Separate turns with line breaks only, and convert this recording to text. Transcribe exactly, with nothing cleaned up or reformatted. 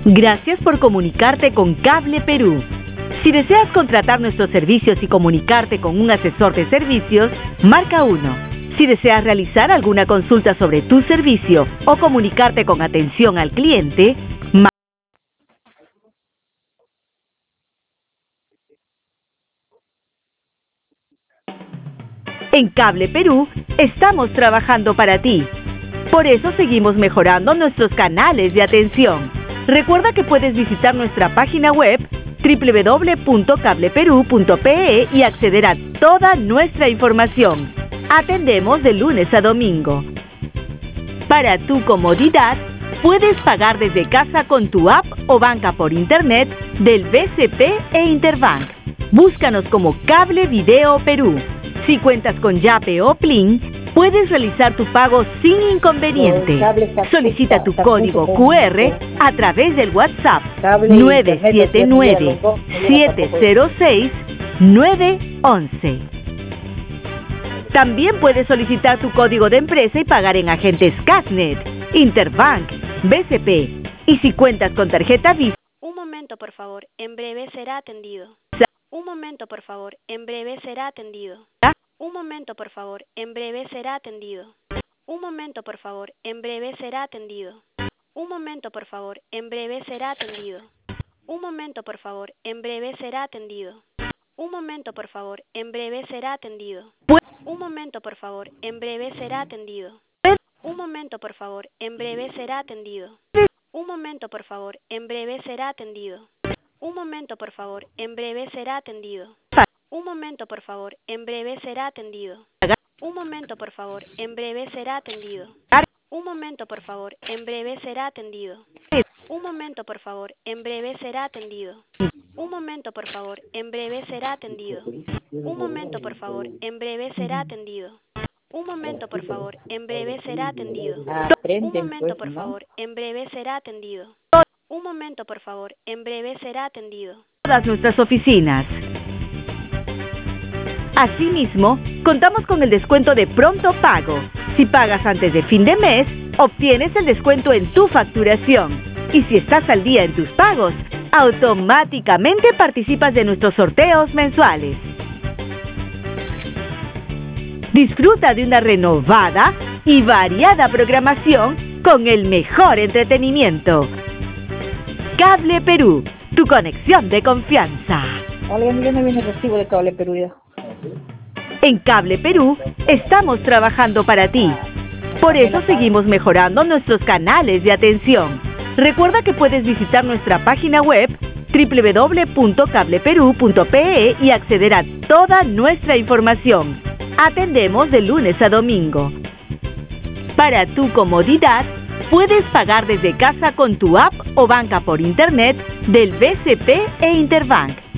Gracias por comunicarte con Cable Perú. Si deseas contratar nuestros servicios y comunicarte con un asesor de servicios, marca uno. Si deseas realizar alguna consulta sobre tu servicio o comunicarte con atención al cliente, marca. En Cable Perú estamos trabajando para ti. Por eso seguimos mejorando nuestros canales de atención. Recuerda que puedes visitar nuestra página web doble u doble u doble u punto cable perú punto pe e y acceder a toda nuestra información. Atendemos de lunes a domingo. Para tu comodidad, puedes pagar desde casa con tu app o banca por internet del B C P e Interbank. Búscanos como Cable Video Perú. Si cuentas con Yape o Plin, puedes realizar tu pago sin inconveniente. Solicita tu código cu erre a través del WhatsApp nueve siete nueve, siete cero seis, nueve once. También puedes solicitar tu código de empresa y pagar en agentes Casnet, Interbank, B C P. Y si cuentas con tarjeta Visa...
Un momento, por favor. En breve será atendido. Un momento, por favor. En breve será atendido. Un momento, por favor. En breve será atendido. Un momento, por favor. En breve será atendido. Un momento, por favor. En breve será atendido. Un momento, por favor. En breve será atendido. Un momento, por favor. En breve será atendido. Un momento, por favor. En breve será atendido. Un momento, por favor. En breve será atendido. Un momento, por favor. En breve será atendido. Un momento, por favor. En breve será atendido. Un momento, por favor. En breve será atendido. Un momento, por favor. En breve será atendido. Un momento, por favor. En breve será atendido. Un momento, por favor. En breve será atendido. Un momento, por favor. En breve será atendido. Un momento, por favor. En breve será atendido. Un momento, por favor. En breve será atendido. Un momento, por favor. En breve será atendido. Un momento, por favor. En breve será atendido.
Todas nuestras oficinas. Asimismo, contamos con el descuento de pronto pago. Si pagas antes de fin de mes, obtienes el descuento en tu facturación. Y si estás al día en tus pagos, automáticamente participas de nuestros sorteos mensuales. Disfruta de una renovada y variada programación con el mejor entretenimiento. Cable Perú, tu conexión de confianza.
Hola, ya me viene el recibo de Cable Perú ya.
En Cable Perú estamos trabajando para ti. Por eso seguimos mejorando nuestros canales de atención. Recuerda que puedes visitar nuestra página web doble u doble u doble u punto cable perú punto pe e y acceder a toda nuestra información. Atendemos de lunes a domingo. Para tu comodidad, puedes pagar desde casa con tu app o banca por internet del B C P e Interbank.